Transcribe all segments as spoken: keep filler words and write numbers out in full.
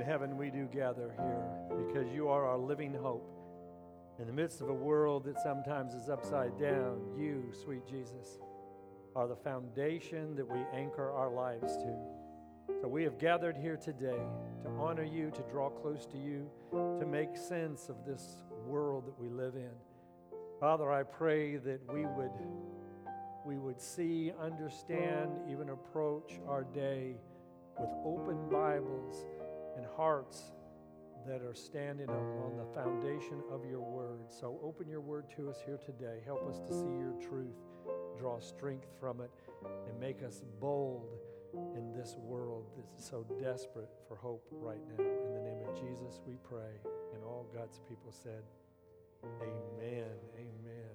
heaven, we do gather here because you are our living hope. In the midst of a world that sometimes is upside down, you, sweet Jesus, are the foundation that we anchor our lives to. So we have gathered here today to honor you, to draw close to you, to make sense of this world that we live in. Father, I pray that we would, we would see, understand, even approach our day with open Bibles and hearts that are standing on the foundation of your word. So open your word to us here today. Help us to see your truth, draw strength from it, and make us bold in this world that's so desperate for hope right now. In the name of Jesus, we pray. And all God's people said, amen, amen.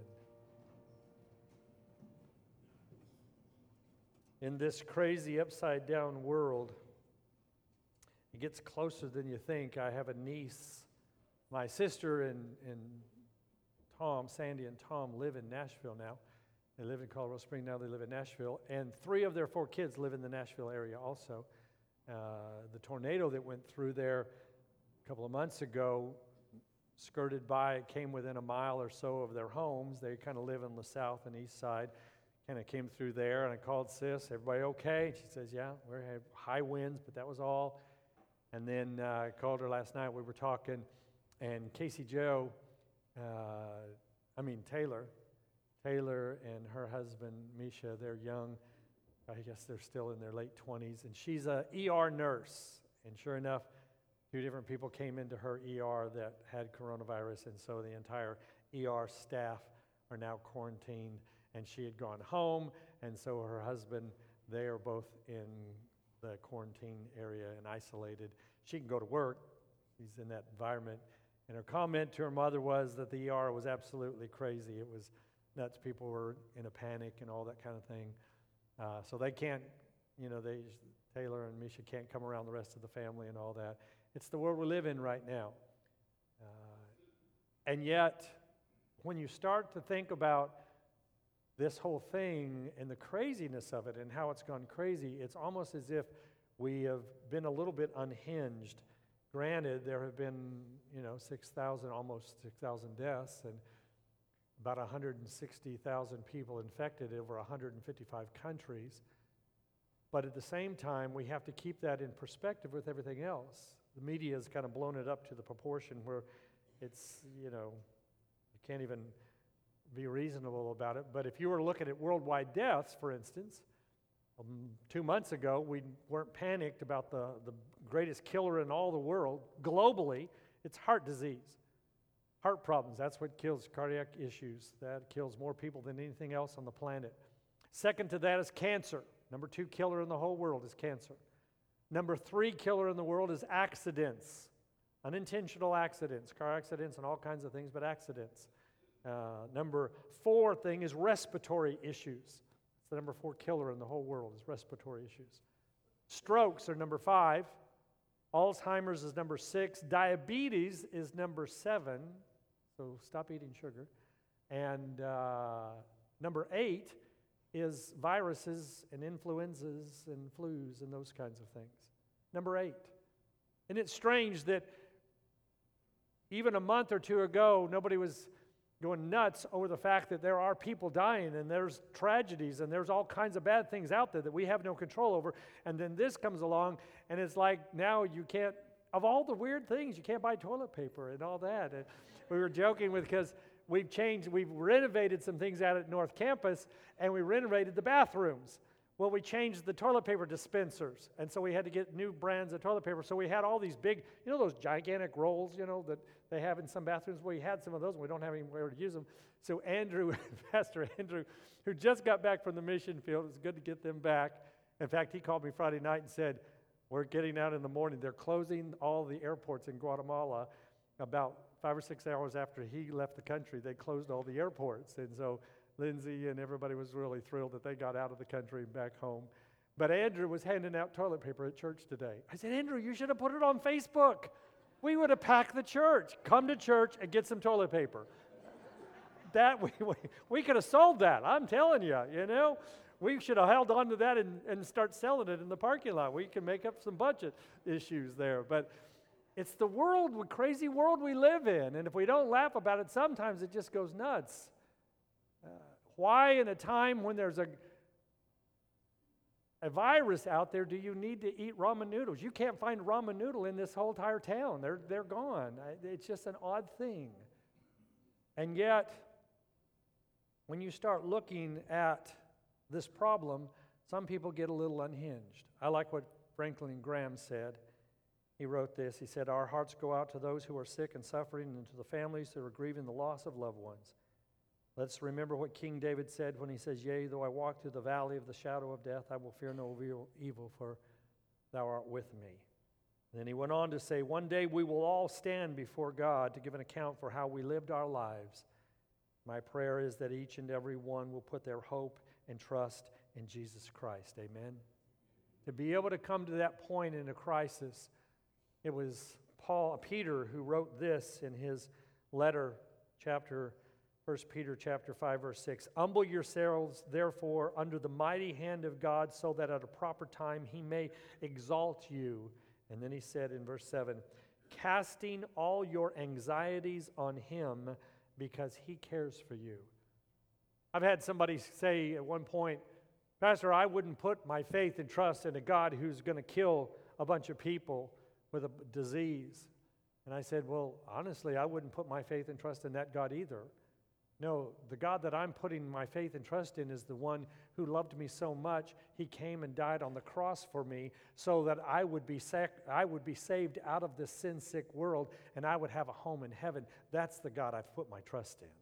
In this crazy upside-down world, it gets closer than you think. I have a niece. My sister and, and Tom, Sandy and Tom, live in Nashville now. They live in Colorado Springs, now they live in Nashville. And three of their four kids live in the Nashville area also. Uh, the tornado that went through there a couple of months ago skirted by, it came within a mile or so of their homes. They kind of live on the south and east side. Kind of came through there, and I called sis, everybody okay? And she says, yeah, we had high winds, but that was all. And then uh, I called her last night. We were talking, and Casey Joe, uh, I mean Taylor, Taylor and her husband, Misha, they're young. I guess they're still in their late twenties. And she's a E R nurse. And sure enough, two different people came into her E R that had coronavirus. And so the entire E R staff are now quarantined. And she had gone home. And so her husband, they are both in the quarantine area and isolated. She can go to work. She's in that environment. And her comment to her mother was that the E R was absolutely crazy. It was nuts. People were in a panic and all that kind of thing. Uh, so they can't, you know, they Taylor and Misha can't come around the rest of the family and all that. It's the world we live in right now. Uh, and yet, when you start to think about this whole thing and the craziness of it and how it's gone crazy, it's almost as if we have been a little bit unhinged. Granted, there have been, you know, six thousand, almost six thousand deaths and about one hundred sixty thousand people infected over one hundred fifty-five countries. But at the same time, we have to keep that in perspective with everything else. The media has kind of blown it up to the proportion where it's, you know, you can't even be reasonable about it. But if you were looking at worldwide deaths, for instance, um, two months ago, we weren't panicked about the, the greatest killer in all the world. Globally, it's heart disease. Heart problems, that's what kills cardiac issues. That kills more people than anything else on the planet. Second to that is cancer. Number two killer in the whole world is cancer. Number three killer in the world is accidents. Unintentional accidents, car accidents and all kinds of things, but accidents. Uh, number four thing is respiratory issues. It's the number four killer in the whole world is respiratory issues. Strokes are number five. Alzheimer's is number six. Diabetes is number seven. So stop eating sugar. And uh, number eight is viruses and influenzas and flus and those kinds of things. Number eight. And it's strange that even a month or two ago, nobody was going nuts over the fact that there are people dying and there's tragedies and there's all kinds of bad things out there that we have no control over. And then this comes along and it's like now you can't, of all the weird things, you can't buy toilet paper and all that. And we were joking with, because we've changed, we've renovated some things out at North Campus and we renovated the bathrooms. Well, we changed the toilet paper dispensers, and so we had to get new brands of toilet paper. So we had all these big, you know those gigantic rolls, you know, that they have in some bathrooms? Well, we had some of those, and we don't have anywhere to use them. So Andrew, Pastor Andrew, who just got back from the mission field, it was good to get them back. In fact, he called me Friday night and said, we're getting out in the morning. They're closing all the airports in Guatemala. About five or six hours after he left the country, they closed all the airports. And so Lindsay and everybody was really thrilled that they got out of the country and back home. But Andrew was handing out toilet paper at church today. I said, Andrew, you should have put it on Facebook. We would have packed the church. Come to church and get some toilet paper. that we, we, we could have sold that. I'm telling you, you know. We should have held on to that and, and start selling it in the parking lot. We can make up some budget issues there. But It's the world, the crazy world we live in. And if we don't laugh about it, sometimes it just goes nuts. Uh, why in a time when there's a, a virus out there do you need to eat ramen noodles? You can't find ramen noodle in this whole entire town. They're, they're gone. It's just an odd thing. And yet, when you start looking at this problem, some people get a little unhinged. I like what Franklin Graham said. He wrote this. He said, "Our hearts go out to those who are sick and suffering and to the families who are grieving the loss of loved ones. Let's remember what King David said when he says, 'Yea, though I walk through the valley of the shadow of death, I will fear no evil, for thou art with me.'" And then he went on to say, "One day we will all stand before God to give an account for how we lived our lives. My prayer is that each and every one will put their hope and trust in Jesus Christ." Amen. To be able to come to that point in a crisis, it was Paul, Peter, who wrote this in his letter, chapter, First Peter chapter five, verse six. "Humble yourselves, therefore, under the mighty hand of God, so that at a proper time he may exalt you." And then he said in verse seven, "Casting all your anxieties on him, because he cares for you." I've had somebody say at one point, "Pastor, I wouldn't put my faith and trust in a God who's going to kill a bunch of people with a disease." And I said, "Well, honestly, I wouldn't put my faith and trust in that God either. No, the God that I'm putting my faith and trust in is the one who loved me so much, he came and died on the cross for me so that I would be sac- I would be saved out of this sin-sick world and I would have a home in heaven. That's the God I've put my trust in."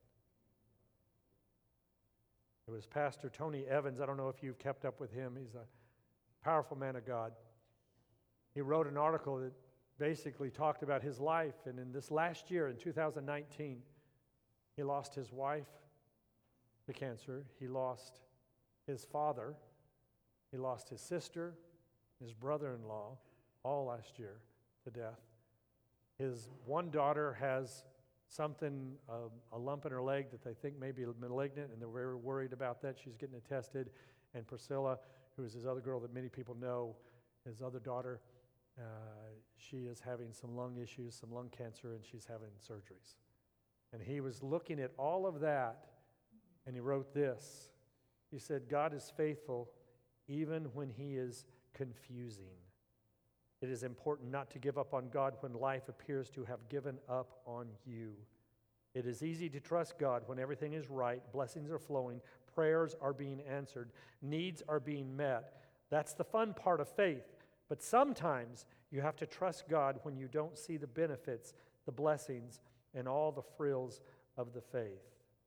It was Pastor Tony Evans. I don't know if you've kept up with him. He's a powerful man of God. He wrote an article that basically talked about his life, and in this last year, in two thousand nineteen, he lost his wife to cancer. He lost his father. He lost his sister, his brother-in-law, all last year to death. His one daughter has something, uh, a lump in her leg that they think may be malignant, and they're very worried about that. She's getting it tested. And Priscilla, who is his other girl that many people know, his other daughter, uh, she is having some lung issues, some lung cancer, and she's having surgeries. And he was looking at all of that, and he wrote this. He said, "God is faithful even when he is confusing. It is important not to give up on God when life appears to have given up on you. It is easy to trust God when everything is right, blessings are flowing, prayers are being answered, needs are being met. That's the fun part of faith. But sometimes you have to trust God when you don't see the benefits, the blessings, and all the frills of the faith."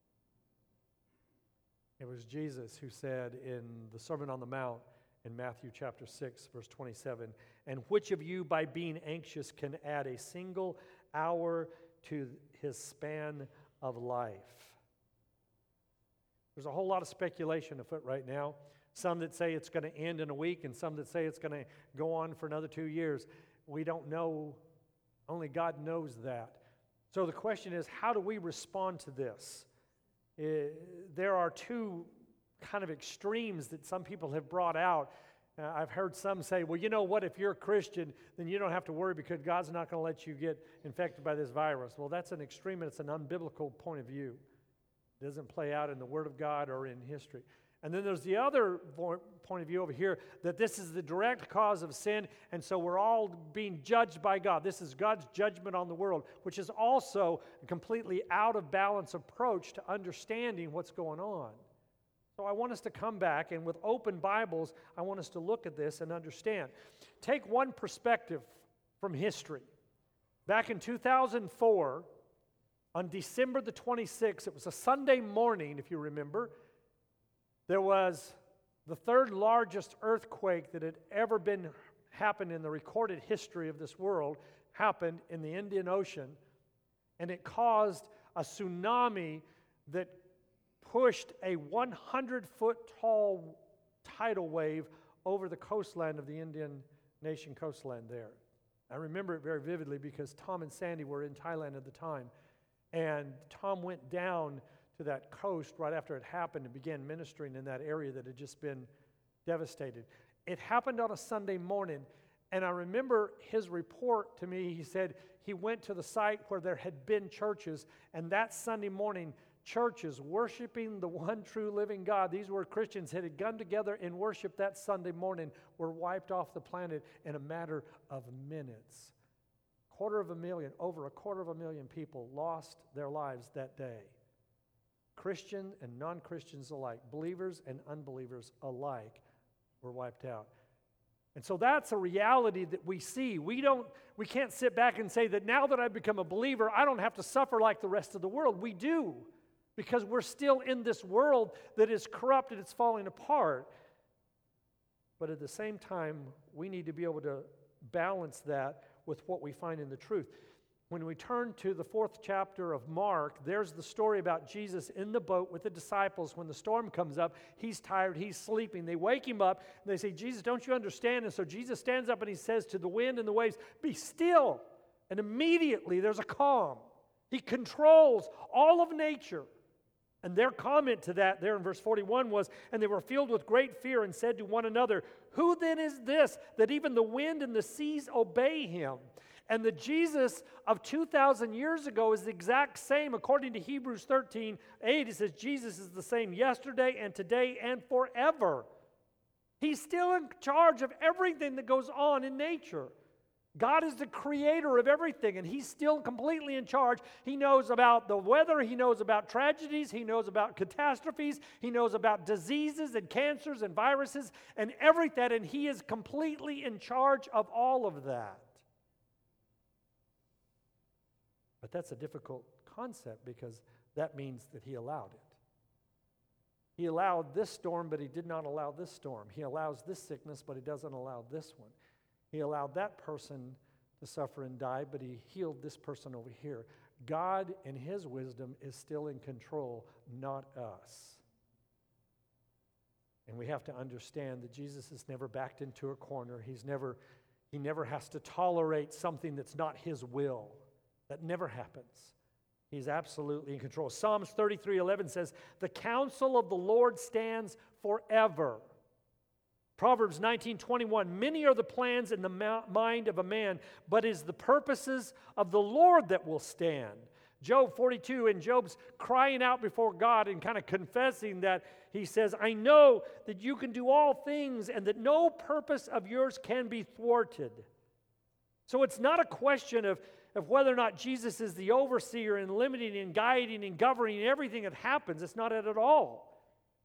It was Jesus who said in the Sermon on the Mount in Matthew chapter six, verse twenty-seven, "And which of you by being anxious can add a single hour to his span of life?" There's a whole lot of speculation afoot right now. Some that say it's going to end in a week, and some that say it's going to go on for another two years. We don't know. Only God knows that. So the question is, how do we respond to this? Uh, there are two kind of extremes that some people have brought out. Uh, I've heard some say, well, you know what, if you're a Christian, then you don't have to worry because God's not going to let you get infected by this virus. Well, that's an extreme, and it's an unbiblical point of view. It doesn't play out in the Word of God or in history. And then there's the other point of view over here, that this is the direct cause of sin, and so we're all being judged by God. This is God's judgment on the world, which is also a completely out of balance approach to understanding what's going on. So I want us to come back, and with open Bibles, I want us to look at this and understand. Take one perspective from history. Back in two thousand four, on December the twenty-sixth, it was a Sunday morning, if you remember, there was the third largest earthquake that had ever been happened in the recorded history of this world, happened in the Indian Ocean, and it caused a tsunami that pushed a one hundred foot tall tidal wave over the coastline of the Indian nation coastline there. I remember it very vividly because Tom and Sandy were in Thailand at the time, and Tom went down to that coast right after it happened and began ministering in that area that had just been devastated. It happened on a Sunday morning, And I remember his report to me. He said he went to the site where there had been churches, and that Sunday morning, churches worshiping the one true living God, these were Christians that had come together in worship that Sunday morning, were wiped off the planet in a matter of minutes. Quarter of a million, over a quarter of a million people lost their lives that day. Christian and non-Christians alike, believers and unbelievers alike, were wiped out. And so that's a reality that we see. We don't, we can't sit back and say that now that I've become a believer, I don't have to suffer like the rest of the world. We do, because we're still in this world that is corrupt and it's falling apart. But at the same time, we need to be able to balance that with what we find in the truth. When we turn to the fourth chapter of Mark, there's the story about Jesus in the boat with the disciples. When the storm comes up, he's tired, he's sleeping. They wake him up, and they say, Jesus, don't you understand? And so Jesus stands up and he says to the wind and the waves, be still. And immediately there's a calm. He controls all of nature. And their comment to that there in verse forty-one was, and they were filled with great fear and said to one another, who then is this that even the wind and the seas obey him? And the Jesus of two thousand years ago is the exact same. According to Hebrews thirteen eight, it says Jesus is the same yesterday and today and forever. He's still in charge of everything that goes on in nature. God is the creator of everything, and he's still completely in charge. He knows about the weather. He knows about tragedies. He knows about catastrophes. He knows about diseases and cancers and viruses and everything, and he is completely in charge of all of that. But that's a difficult concept because that means that he allowed it. He allowed this storm, but he did not allow this storm. He allows this sickness, but he doesn't allow this one. He allowed that person to suffer and die, but he healed this person over here. God, in his wisdom, is still in control, not us. And we have to understand that Jesus is never backed into a corner. He's never, he never has to tolerate something that's not his will. That never happens. He's absolutely in control. Psalms thirty-three eleven says, the counsel of the Lord stands forever. Proverbs nineteen twenty-one, many are the plans in the mind of a man, but it is the purposes of the Lord that will stand. Job forty-two, and Job's crying out before God and kind of confessing that he says, I know that you can do all things and that no purpose of yours can be thwarted. So it's not a question of, of whether or not Jesus is the overseer and limiting and guiding and governing everything that happens. It's not it at all.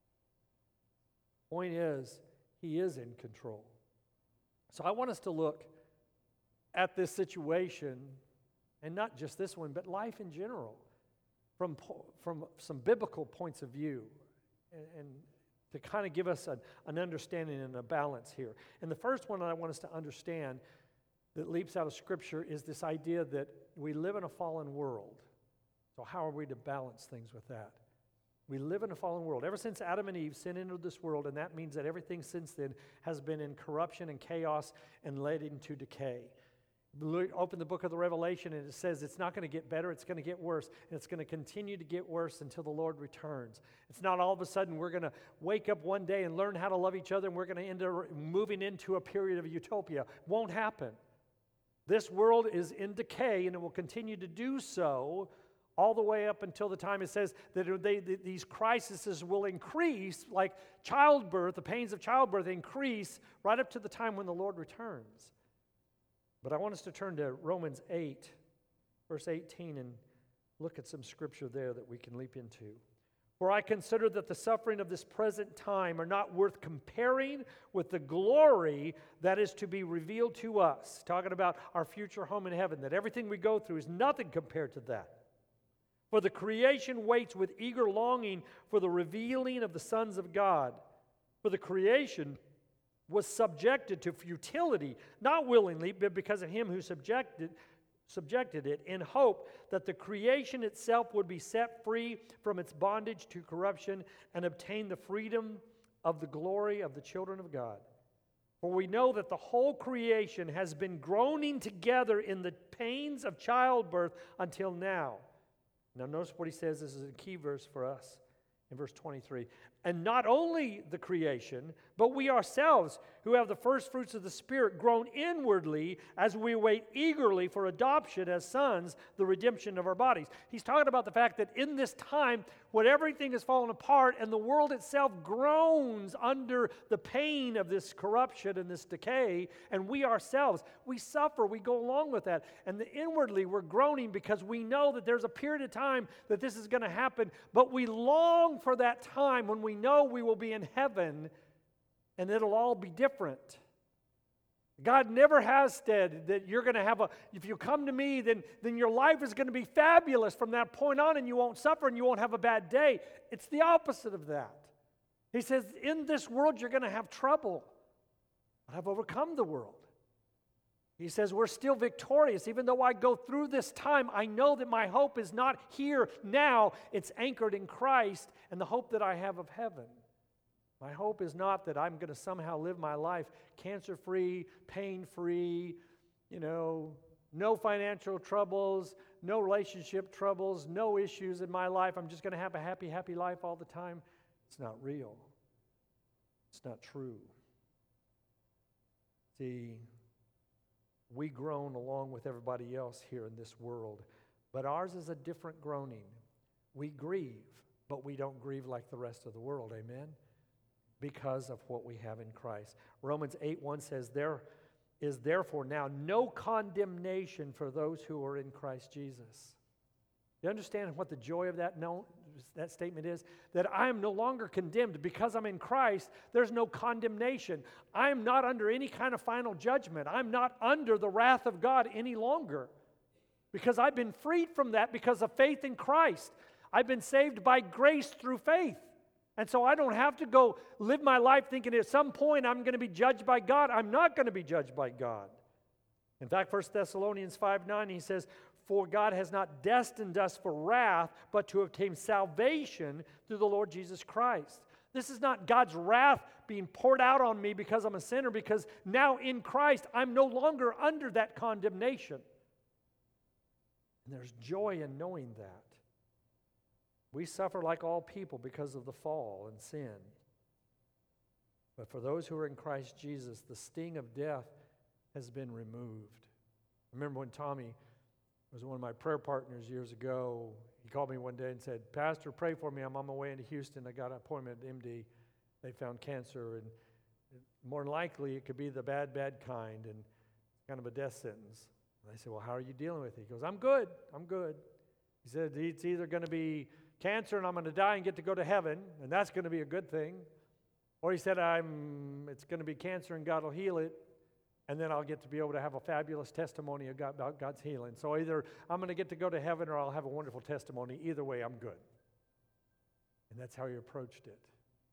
Point is, he is in control. So I want us to look at this situation, and not just this one, but life in general, from, from some biblical points of view, and, and to kind of give us an, an understanding and a balance here. And the first one I want us to understand that leaps out of Scripture is this idea that we live in a fallen world. So how are we to balance things with that? We live in a fallen world. Ever since Adam and Eve sin entered this world, and that means that everything since then has been in corruption and chaos and led into decay. Open the book of the Revelation and it says it's not going to get better, it's going to get worse, and it's going to continue to get worse until the Lord returns. It's not all of a sudden we're going to wake up one day and learn how to love each other and we're going to end up moving into a period of utopia. Won't happen. This world is in decay and it will continue to do so all the way up until the time it says that they, that these crises will increase, like childbirth, the pains of childbirth increase right up to the time when the Lord returns. But I want us to turn to Romans eight, verse eighteen, and look at some scripture there that we can leap into. For I consider that the suffering of this present time are not worth comparing with the glory that is to be revealed to us. Talking about our future home in heaven, that everything we go through is nothing compared to that. For the creation waits with eager longing for the revealing of the sons of God. For the creation was subjected to futility, not willingly, but because of him who subjected subjected it, in hope that the creation itself would be set free from its bondage to corruption and obtain the freedom of the glory of the children of God. For we know that the whole creation has been groaning together in the pains of childbirth until now. Now notice what he says. This is a key verse for us in verse twenty-three. And not only the creation, but we ourselves, who have the first fruits of the Spirit, groan inwardly as we wait eagerly for adoption as sons, the redemption of our bodies. He's talking about the fact that in this time, when everything is fallen apart and the world itself groans under the pain of this corruption and this decay, and we ourselves, we suffer, we go along with that. And the inwardly, we're groaning because we know that there's a period of time that this is going to happen, but we long for that time when we know we will be in heaven and it'll all be different. God never has said that you're going to have a, if you come to me, then, then your life is going to be fabulous from that point on and you won't suffer and you won't have a bad day. It's the opposite of that. He says, in this world you're going to have trouble, but I've overcome the world. He says, we're still victorious. Even though I go through this time, I know that my hope is not here now. It's anchored in Christ and the hope that I have of heaven. My hope is not that I'm going to somehow live my life cancer-free, pain-free, you know, no financial troubles, no relationship troubles, no issues in my life. I'm just going to have a happy, happy life all the time. It's not real. It's not true. See, we groan along with everybody else here in this world, but ours is a different groaning. We grieve, but we don't grieve like the rest of the world, amen? Because of what we have in Christ. Romans eight one says, there is therefore now no condemnation for those who are in Christ Jesus. You understand what the joy of that, no, that statement is? That I am no longer condemned because I'm in Christ. There's no condemnation. I'm not under any kind of final judgment. I'm not under the wrath of God any longer because I've been freed from that because of faith in Christ. I've been saved by grace through faith. And so I don't have to go live my life thinking at some point I'm going to be judged by God. I'm not going to be judged by God. In fact, First Thessalonians five nine, he says, for God has not destined us for wrath, but to obtain salvation through the Lord Jesus Christ. This is not God's wrath being poured out on me because I'm a sinner, because now in Christ I'm no longer under that condemnation. And there's joy in knowing that. We suffer like all people because of the fall and sin. But for those who are in Christ Jesus, the sting of death has been removed. I remember when Tommy was one of my prayer partners years ago. He called me one day and said, Pastor, pray for me. I'm on my way into Houston. I got an appointment at M D. They found cancer, and more than likely it could be the bad, bad kind, and kind of a death sentence. And I said, well, how are you dealing with it? He goes, I'm good. I'm good. He said, it's either going to be cancer and I'm going to die and get to go to heaven, and that's going to be a good thing. Or he said, I'm, it's going to be cancer and God will heal it, and then I'll get to be able to have a fabulous testimony about God's healing. So either I'm going to get to go to heaven or I'll have a wonderful testimony. Either way, I'm good. And that's how he approached it.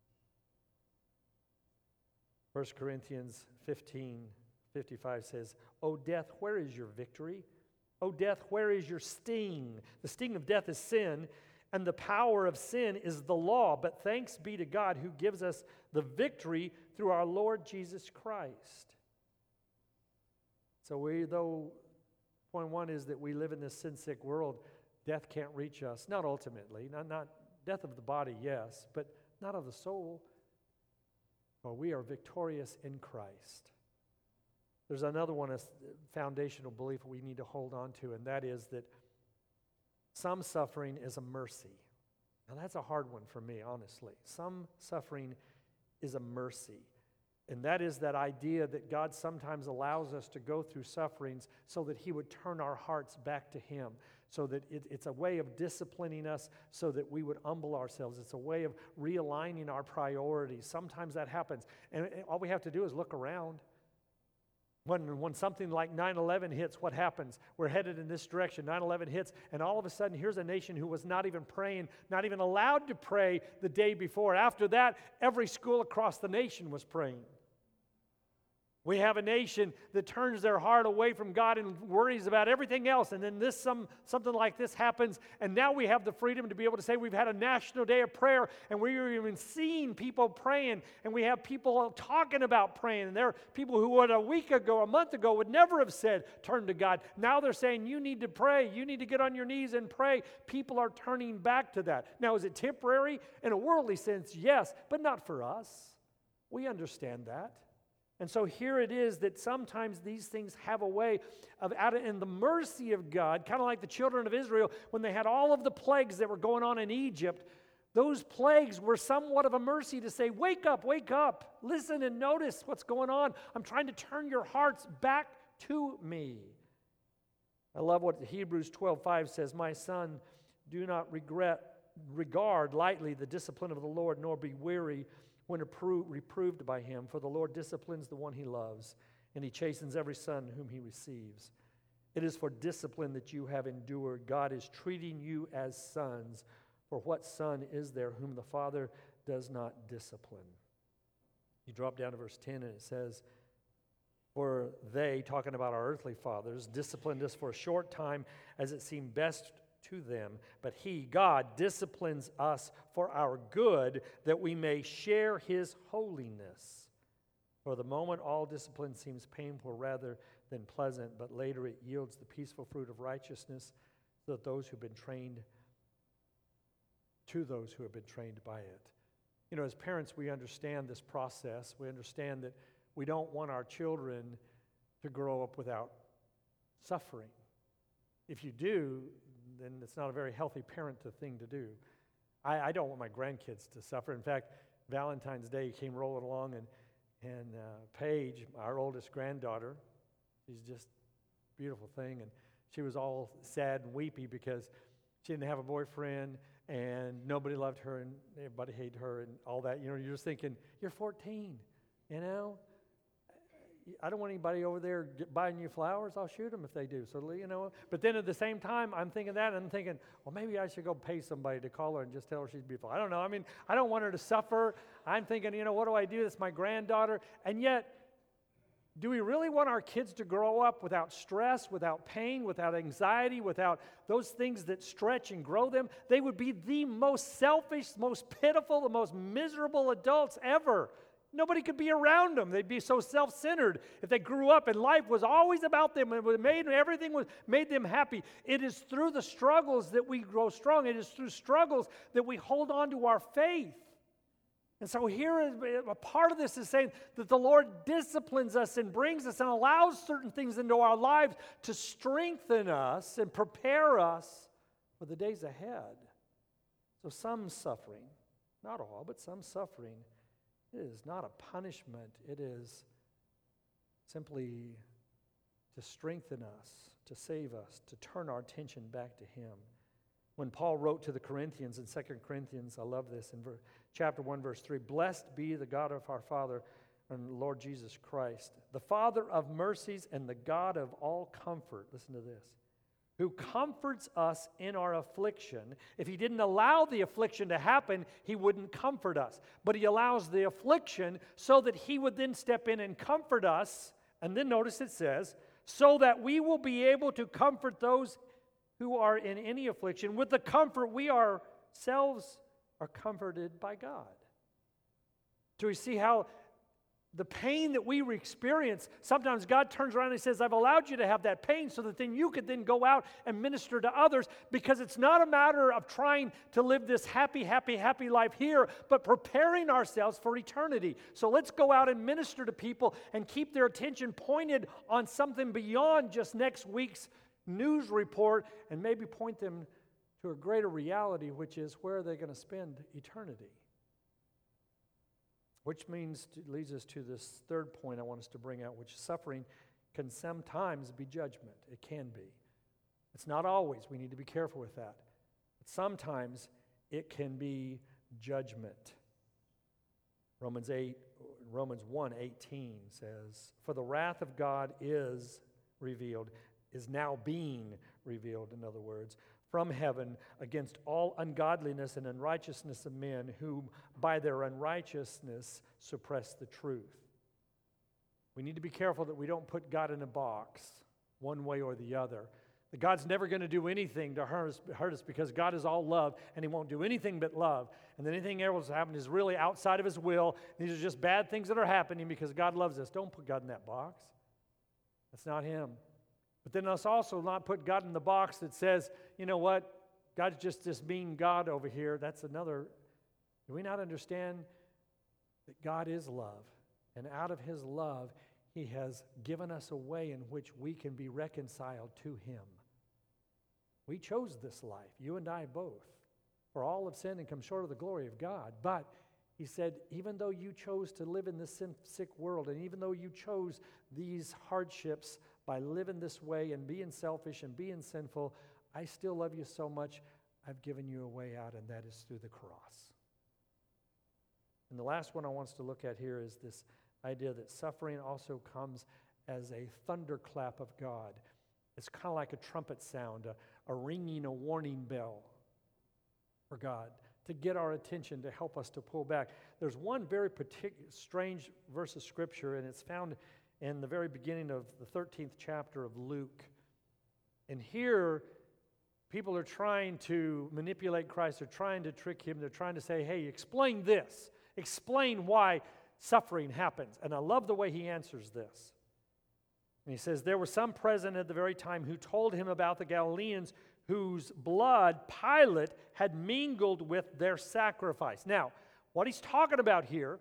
First Corinthians fifteen fifty-five says, O death, where is your victory? O death, where is your sting? The sting of death is sin, and the power of sin is the law. But thanks be to God who gives us the victory through our Lord Jesus Christ. So we, though, point one is that we live in this sin-sick world, death can't reach us. Not ultimately, not, not death of the body, yes, but not of the soul. For we are victorious in Christ. There's another one, a foundational belief we need to hold on to, and that is that some suffering is a mercy. Now that's a hard one for me, honestly. Some suffering is a mercy. And that is that idea that God sometimes allows us to go through sufferings so that he would turn our hearts back to him. So that it, it's a way of disciplining us so that we would humble ourselves. It's a way of realigning our priorities. Sometimes that happens. And it, all we have to do is look around. When, when something like nine eleven hits, what happens? We're headed in this direction. nine eleven hits, and all of a sudden, here's a nation who was not even praying, not even allowed to pray the day before. After that, every school across the nation was praying. We have a nation that turns their heart away from God and worries about everything else. And then this some something like this happens, and now we have the freedom to be able to say we've had a national day of prayer, and we're even seeing people praying, and we have people talking about praying. And there are people who would a week ago, a month ago, would never have said, turn to God. Now they're saying, you need to pray. You need to get on your knees and pray. People are turning back to that. Now, is it temporary? In a worldly sense, yes, but not for us. We understand that. And so here it is that sometimes these things have a way of, out of, in the mercy of God, kind of like the children of Israel, when they had all of the plagues that were going on in Egypt, those plagues were somewhat of a mercy to say, wake up, wake up, listen and notice what's going on. I'm trying to turn your hearts back to me. I love what Hebrews twelve five says, my son, do not regret, regard lightly the discipline of the Lord, nor be weary when appro- reproved by him, for the Lord disciplines the one he loves, and he chastens every son whom he receives. It is for discipline that you have endured. God is treating you as sons. For what son is there whom the Father does not discipline? You drop down to verse ten, and it says, for they, talking about our earthly fathers, disciplined us for a short time as it seemed best to them, but he, God, disciplines us for our good, that we may share his holiness. For the moment, all discipline seems painful rather than pleasant, but later it yields the peaceful fruit of righteousness, so that those who've been trained, to those who have been trained by it. You know, as parents, we understand this process. We understand that we don't want our children to grow up without suffering. If you do, then it's not a very healthy parent thing to do. I, I don't want my grandkids to suffer. In fact, Valentine's Day came rolling along, and, and uh, Paige, our oldest granddaughter, she's just a beautiful thing, and she was all sad and weepy because she didn't have a boyfriend, and nobody loved her, and everybody hated her, and all that. You know, you're just thinking, you're fourteen, you know? I don't want anybody over there get, buying you flowers. I'll shoot them if they do. So, you know, but then at the same time, I'm thinking that, and I'm thinking, well, maybe I should go pay somebody to call her and just tell her she's beautiful. I don't know. I mean, I don't want her to suffer. I'm thinking, you know, what do I do? That's my granddaughter. And yet, do we really want our kids to grow up without stress, without pain, without anxiety, without those things that stretch and grow them? They would be the most selfish, most pitiful, the most miserable adults ever. Nobody could be around them. They'd be so self-centered if they grew up and life was always about them. It was made, everything was made them happy. It is through the struggles that we grow strong. It is through struggles that we hold on to our faith. And so here is a part of this is saying that the Lord disciplines us and brings us and allows certain things into our lives to strengthen us and prepare us for the days ahead. So some suffering, not all, but some suffering, it is not a punishment. It is simply to strengthen us, to save us, to turn our attention back to him. When Paul wrote to the Corinthians in Second Corinthians, I love this, in ver- chapter one, verse three, blessed be the God of our Father and Lord Jesus Christ, the Father of mercies and the God of all comfort. Listen to this. Who comforts us in our affliction. If he didn't allow the affliction to happen, he wouldn't comfort us. But he allows the affliction so that he would then step in and comfort us. And then notice it says, so that we will be able to comfort those who are in any affliction with the comfort we ourselves are comforted by God. Do we see how the pain that we experience, sometimes God turns around and he says, I've allowed you to have that pain so that then you could then go out and minister to others, because it's not a matter of trying to live this happy, happy, happy life here, but preparing ourselves for eternity. So let's go out and minister to people and keep their attention pointed on something beyond just next week's news report, and maybe point them to a greater reality, which is where they're going to spend eternity. Which means, to, leads us to this third point I want us to bring out, which suffering can sometimes be judgment. It can be. It's not always. We need to be careful with that. But sometimes it can be judgment. Romans eight, Romans one eighteen says, for the wrath of God is revealed, is now being revealed, in other words, from heaven against all ungodliness and unrighteousness of men who by their unrighteousness suppress the truth. we need to be careful that we don't put God in a box one way or the other. That God's never going to do anything to hurt us, hurt us because God is all love, and He won't do anything but love. And then anything else happen is really outside of His will. These are just bad things that are happening because God loves us. Don't put God in that box. That's not Him. But then let's also not put God in the box that says, you know what, God's just this mean God over here. That's another. Do we not understand that God is love? And out of His love, He has given us a way in which we can be reconciled to Him. We chose this life, you and I both. For all have sinned and come short of the glory of God. But He said, even though you chose to live in this sin, sick world, and even though you chose these hardships by living this way and being selfish and being sinful, I still love you so much, I've given you a way out, and that is through the cross. And the last one I want us to look at here is this idea that suffering also comes as a thunderclap of God. It's kind of like a trumpet sound, a, a ringing, a warning bell for God to get our attention, to help us to pull back. There's one very particular, strange verse of Scripture, and it's found in the very beginning of the thirteenth chapter of Luke. And here, people are trying to manipulate Christ. They're trying to trick Him. They're trying to say, hey, explain this. Explain why suffering happens. And I love the way He answers this. And He says, there were some present at the very time who told Him about the Galileans whose blood Pilate had mingled with their sacrifice. Now, what he's talking about here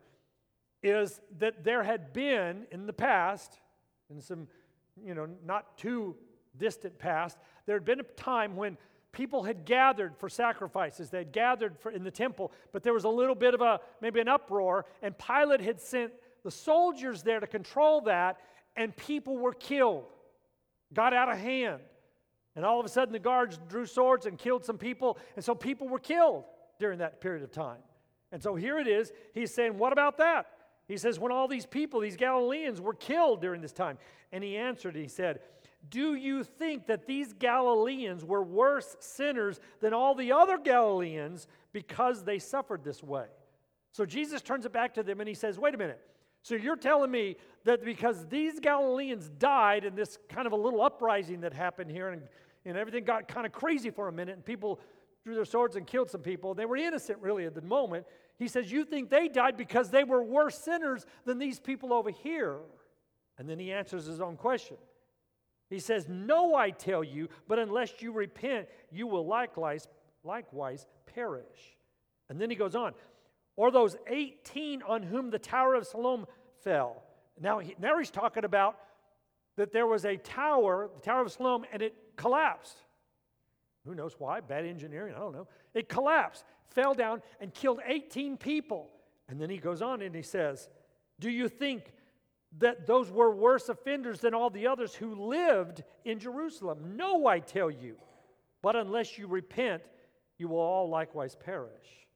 is that there had been in the past, in some, you know, not too distant past, there had been a time when people had gathered for sacrifices. They had gathered for, in the temple, but there was a little bit of a, maybe an uproar, and Pilate had sent the soldiers there to control that, and people were killed, got out of hand. And all of a sudden the guards drew swords and killed some people, and so people were killed during that period of time. And so here it is, he's saying, what about that? He says, when all these people, these Galileans, were killed during this time. And he answered, he said, do you think that these Galileans were worse sinners than all the other Galileans because they suffered this way? So Jesus turns it back to them and he says, wait a minute. So you're telling me that because these Galileans died in this kind of a little uprising that happened here, and, and everything got kind of crazy for a minute, and people drew their swords and killed some people. They were innocent really at the moment. He says, you think they died because they were worse sinners than these people over here? And then he answers his own question. He says, no, I tell you, but unless you repent, you will likewise, likewise perish. And then he goes on, or those eighteen on whom the Tower of Siloam fell. Now, he, now he's talking about that there was a tower, the Tower of Siloam, and it collapsed. Who knows why? Bad engineering, I don't know. It collapsed, fell down, and killed eighteen people. And then he goes on and he says, do you think that those were worse offenders than all the others who lived in Jerusalem? No, I tell you. But unless you repent, you will all likewise perish.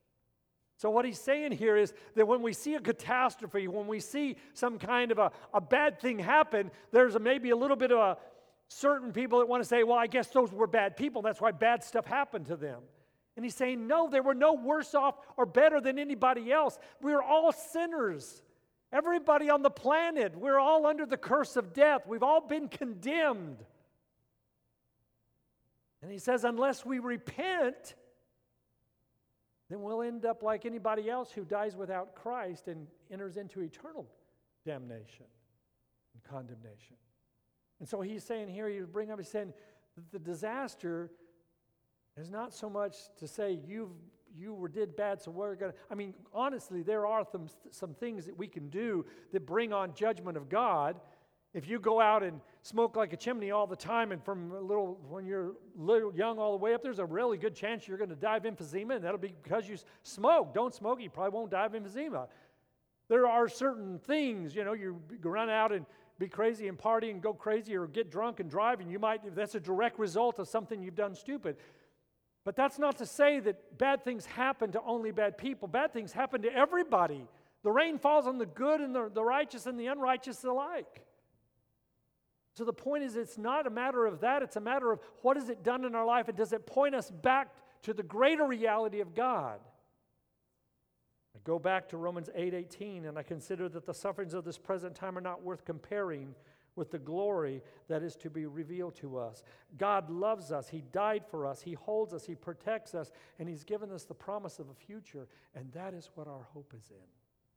So what he's saying here is that when we see a catastrophe, when we see some kind of a, a bad thing happen, there's a, maybe a little bit of a certain people that want to say, well, I guess those were bad people. That's why bad stuff happened to them. And he's saying, no, they were no worse off or better than anybody else. We're all sinners. Everybody on the planet, we're all under the curse of death. We've all been condemned. And he says, unless we repent, then we'll end up like anybody else who dies without Christ and enters into eternal damnation and condemnation. And so he's saying here, you bring up, he's saying that the disaster is not so much to say you've you were did bad, so we're going to, I mean, honestly, there are some, some things that we can do that bring on judgment of God. If you go out and smoke like a chimney all the time, and from a little, when you're little young all the way up, there's a really good chance you're going to die of emphysema, and that'll be because you smoke. Don't smoke, you probably won't die of emphysema. There are certain things, you know, you run out and be crazy and party and go crazy or get drunk and drive, and you might, that's a direct result of something you've done stupid. But that's not to say that bad things happen to only bad people. Bad things happen to everybody. The rain falls on the good and the, the righteous and the unrighteous alike. So the point is, it's not a matter of that. It's a matter of what has it done in our life, and does it point us back to the greater reality of God? I go back to Romans eight eighteen, and I consider that the sufferings of this present time are not worth comparing with the glory that is to be revealed to us. God loves us. He died for us. He holds us. He protects us. And He's given us the promise of a future. And that is what our hope is in.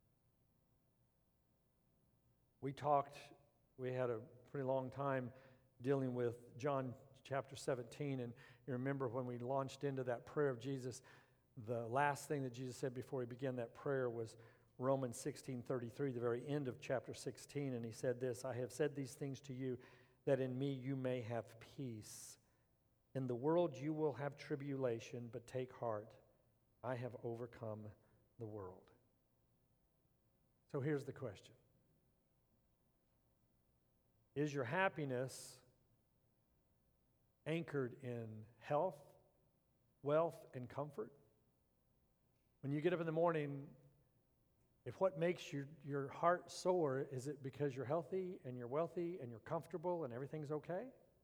We talked, we had a pretty long time dealing with John chapter seventeen. And you remember when we launched into that prayer of Jesus, the last thing that Jesus said before He began that prayer was Romans sixteen thirty-three, the very end of chapter sixteen, and He said this, I have said these things to you, that in me you may have peace. In the world you will have tribulation, but take heart. I have overcome the world. So here's the question. Is your happiness anchored in health, wealth, and comfort? When you get up in the morning, if what makes your, your heart soar, is it because you're healthy and you're wealthy and you're comfortable and everything's okay?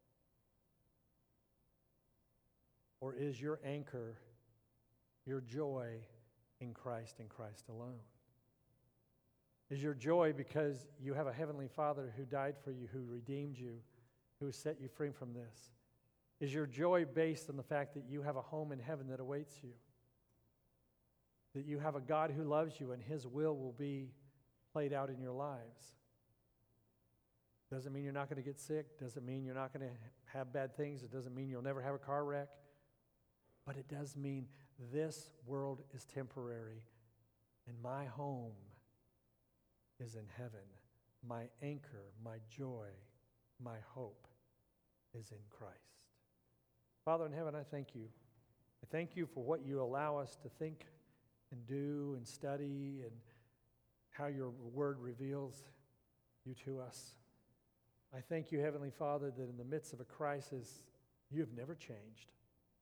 Or is your anchor, your joy in Christ and Christ alone? Is your joy because you have a heavenly Father who died for you, who redeemed you, who has set you free from this? Is your joy based on the fact that you have a home in heaven that awaits you? That you have a God who loves you and His will will be played out in your lives? Doesn't mean you're not going to get sick. Doesn't mean you're not going to have bad things. It doesn't mean you'll never have a car wreck. But it does mean this world is temporary and my home is in heaven. My anchor, my joy, my hope is in Christ. Father in heaven, I thank you. I thank you for what you allow us to think and do and study and how your word reveals you to us. I thank you, Heavenly Father, that in the midst of a crisis, you have never changed.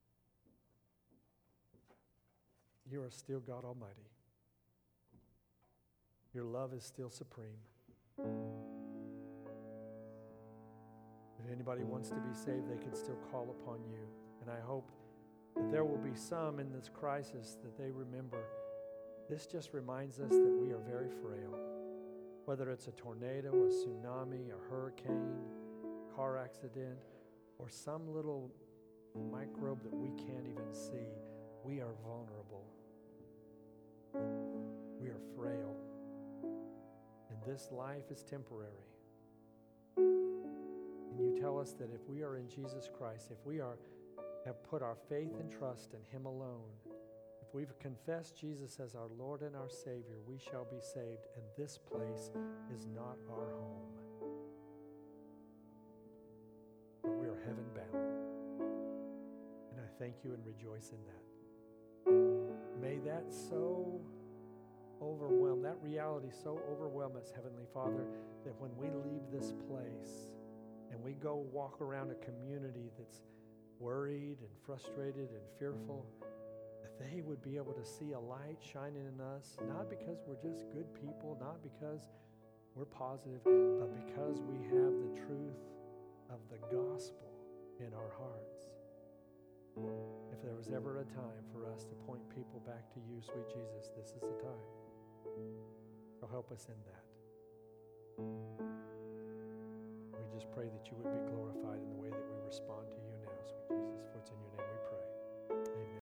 You are still God Almighty. Your love is still supreme. If anybody wants to be saved, they can still call upon you. And I hope that there will be some in this crisis that they remember. This just reminds us that we are very frail. Whether it's a tornado, a tsunami, a hurricane, car accident, or some little microbe that we can't even see, we are vulnerable. We are frail. And this life is temporary. And you tell us that if we are in Jesus Christ, if we are have put our faith and trust in Him alone, if we've confessed Jesus as our Lord and our Savior, we shall be saved, and this place is not our home. But we are heaven-bound. And I thank you and rejoice in that. May that so overwhelm, that reality so overwhelm us, Heavenly Father, that when we leave this place and we go walk around a community that's worried and frustrated and fearful, that they would be able to see a light shining in us, not because we're just good people, not because we're positive, but because we have the truth of the gospel in our hearts. If there was ever a time for us to point people back to you, sweet Jesus, this is the time. So help us in that. We just pray that you would be glorified.